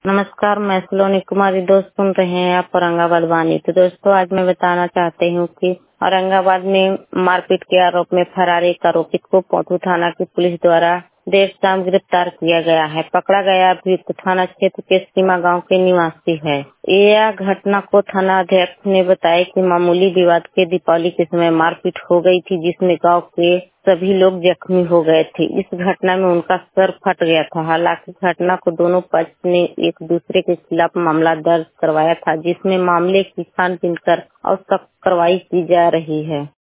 नमस्कार, मैं सलोनी कुमारी। दोस्त सुन रहे हैं आप औरंगाबाद वाणी। तो दोस्तों, आज मैं बताना चाहती हूँ कि औरंगाबाद में मारपीट के आरोप में फरार एक आरोपित को पौंटू थाना की पुलिस द्वारा देर शाम गिरफ्तार किया गया है। पकड़ा गया अभियुक्त थाना क्षेत्र के सीमा गांव के निवासी है। यह घटना को थाना अध्यक्ष ने बताया कि मामूली विवाद के दीपावली के समय मारपीट हो गई थी, जिसमें गांव के सभी लोग जख्मी हो गए थे। इस घटना में उनका सर फट गया था। हालांकि घटना को दोनों पक्ष ने एक दूसरे के खिलाफ मामला दर्ज करवाया था, जिसमें मामले की छानबीन कर आवश्यक कार्रवाई की जा रही है।